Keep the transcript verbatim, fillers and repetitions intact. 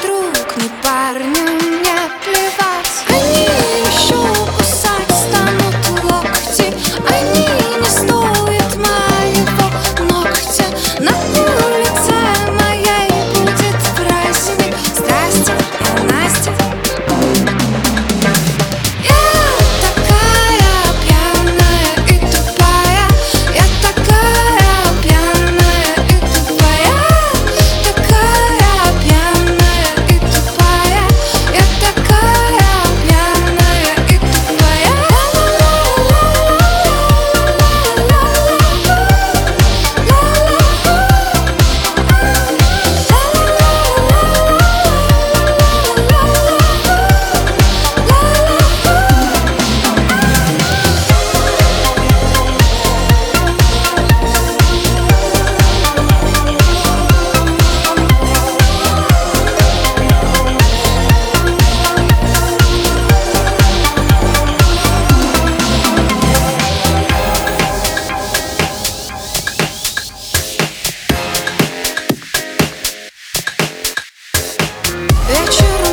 вокруг, ни парню не плевать. Они еще кусать станут локти, они не стоят моего ногтя. На улице моей будет праздник. Здрасте, я Настя. Я такая пьяная и тупая, я такая пьяная и тупая, такая пьяная и тупая, я такая пьяная и тупая. Вечер